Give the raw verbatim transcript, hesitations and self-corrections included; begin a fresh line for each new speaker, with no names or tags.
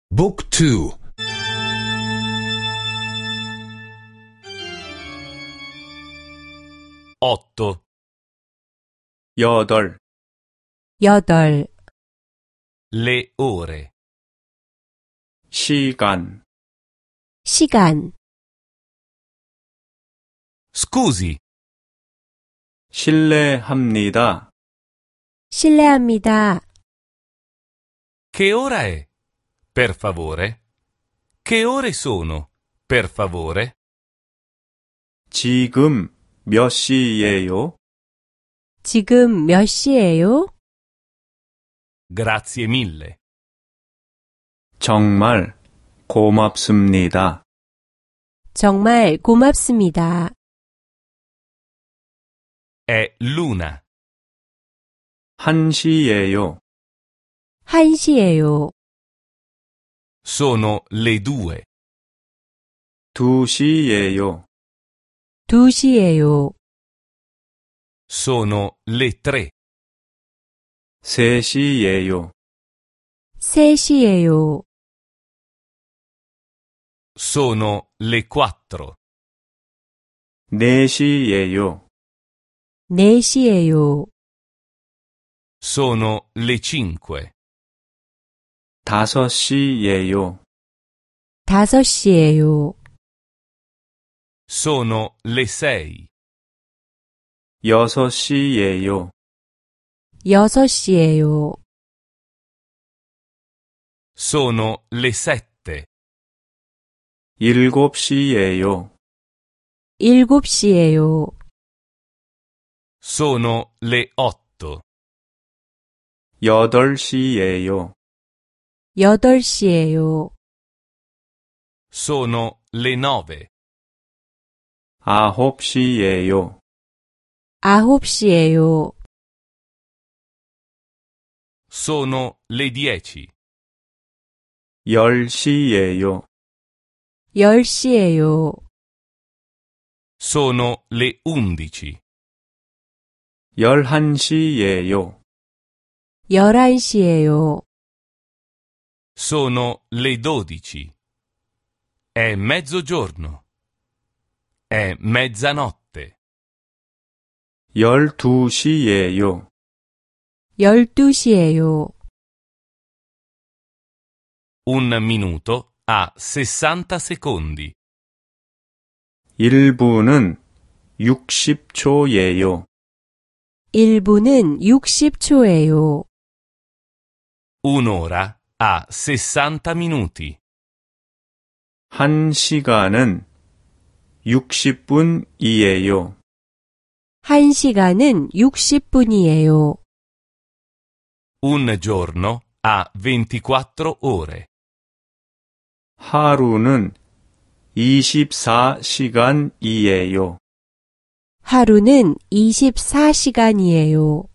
Book two.
otto,
여덟,
여덟,
le ore,
시간,
시간,
scusi,
실례합니다.
실례합니다.
che ora è? Per favore? Che ore sono? Per favore?
지금 몇 시예요?
지금 몇 시예요?
Grazie mille.
정말 고맙습니다.
정말 고맙습니다.
È l'una.
한 시예요.
한 시예요.
Sono le due.
두 시예요.
두 시예요.
Sono le tre.
세 시예요.
세 시예요.
Sono le quattro.
네 시예요.
네 시예요.
Sono le cinque.
다섯 시예요.
다섯 시예요.
Sono le sei.
여섯 시예요.
여섯 시예요.
Sono le sette.
일곱 시예요.
일곱 시예요.
Sono le otto.
여덟 시예요.
여덟 시예요.
Sono le nove.
아홉 시예요.
아홉 시예요.
Sono le dieci.
열 시예요.
열 시예요.
Sono le undici.
열한 시예요.
열한 시예요.
Sono le dodici. È mezzogiorno. È mezzanotte.
열두 시예요.
열두 시예요.
Un minuto ha sessanta secondi.
일 분은 육십 초예요.
일 분은 육십 초예요.
Un'ora ha sessanta minuti.
한 시간은 육십 분이에요.
한 시간은 육십 분이에요.
Un giorno ha ventiquattro ore.
하루는 이십사 시간이에요.
하루는 이십사 시간이에요.